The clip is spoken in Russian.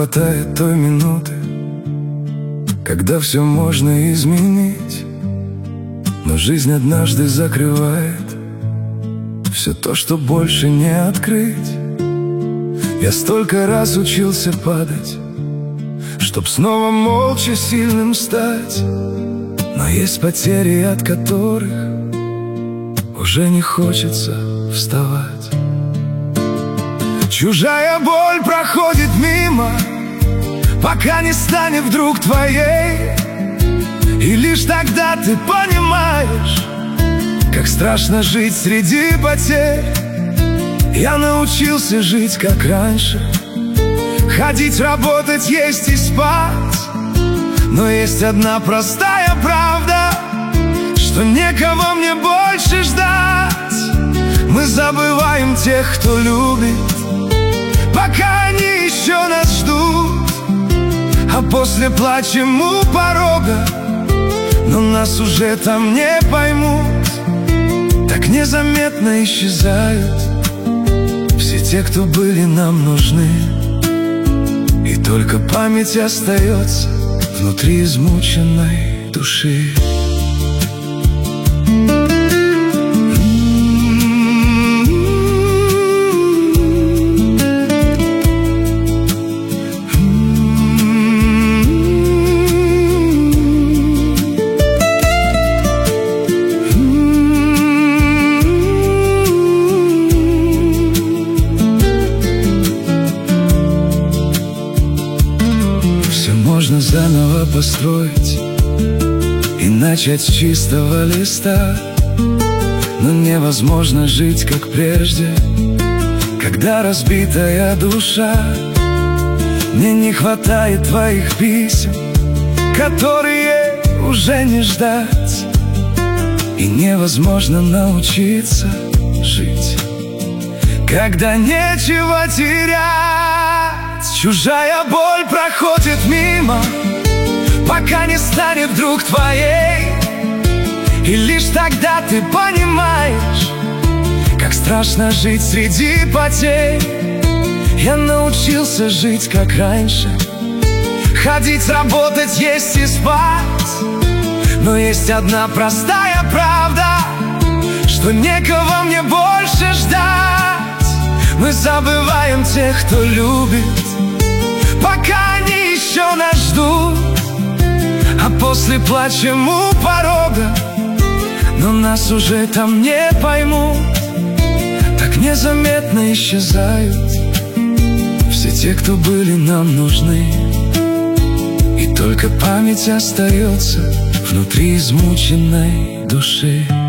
хватает той минуты, когда все можно изменить, но жизнь однажды закрывает все то, что больше не открыть. Я столько раз учился падать, чтоб снова молча сильным стать, но есть потери, от которых уже не хочется вставать. Чужая боль проходит мимо, пока не станет вдруг твоей, и лишь тогда ты понимаешь, как страшно жить среди потерь. Я научился жить как раньше, ходить, работать, есть и спать, но есть одна простая правда, что некого мне больше ждать. Мы забываем тех, кто любит, пока они еще нас ждут, а после плачем у порога, но нас уже там не поймут. Так незаметно исчезают все те, кто были нам нужны, и только память остается внутри измученной души. Можно заново построить и начать с чистого листа, но невозможно жить как прежде, когда разбитая душа. Мне не хватает твоих писем, которые уже не ждать, и невозможно научиться жить, когда нечего терять. Чужая боль проходит мимо, пока не станет вдруг твоей, и лишь тогда ты понимаешь, как страшно жить среди потерь. Я научился жить как раньше, ходить, работать, есть и спать, но есть одна простая правда, что некого мне больше ждать. Мы забываем тех, кто любит, пока они еще нас ждут, а после плачем у порога, но нас уже там не поймут. Так незаметно исчезают все те, кто были нам нужны, и только память остается внутри измученной души.